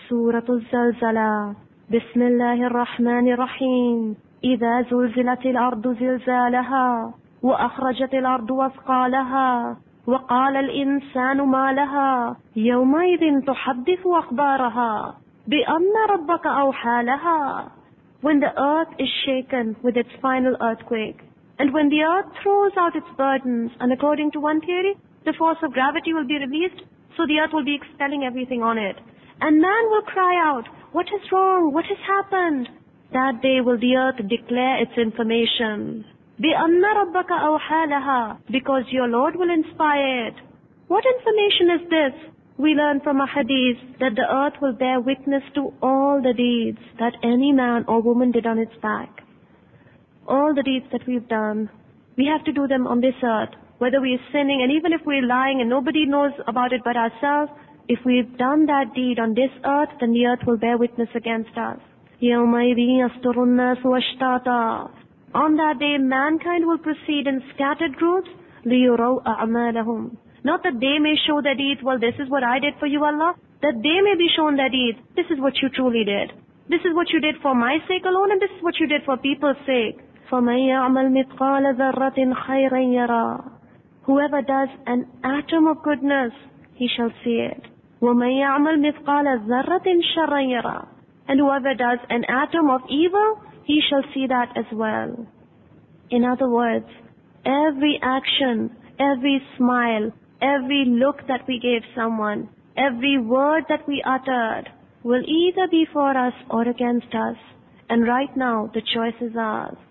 سورة الزلزلة. بسم الله الرحمن الرحيم. إذا زلزلت الأرض زلزالها وأخرجت الأرض أثقالها وقال الإنسان ما لها يومئذ تحدث أخبارها بأن ربك أوحى لها. When the earth is shaken with its final earthquake, and when the earth throws out its burdens, and according to one theory, the force of gravity will be released, so the earth will be expelling everything on it. And man will cry out, what is wrong? What has happened? That day will the earth declare its information. بِأَنَّ رَبَّكَ أَوْحَى لَهَا, because your Lord will inspire it. What information is this? We learn from a hadith that the earth will bear witness to all the deeds that any man or woman did on its back. All the deeds that we've done, we have to do them on this earth. Whether we're sinning, and even if we're lying and nobody knows about it but ourselves, if we've done that deed on this earth, then the earth will bear witness against us. يَوْمَئِذٍ يَصْدُرُ النَّاسُ أَشْتَاتًا. On that day, mankind will proceed in scattered groups, لِيُرَوْا أَعْمَالَهُمْ. Not that they may show their deeds, well, this is what I did for you, Allah. That they may be shown their deeds. This is what you truly did. This is what you did for my sake alone, and this is what you did for people's sake. فَمَنْ يَعْمَلْ مِثْقَالَ ذَرَّةٍ خَيْرًا يَرَى. Whoever does an atom of goodness, he shall see it. وَمَنْ يَعْمَلْ مِثْقَالَ ذَرَّةٍ شَرًّا يَرَى. And whoever does an atom of evil, he shall see that as well. In other words, every action, every smile, every look that we gave someone, every word that we uttered will either be for us or against us. And right now, the choice is ours.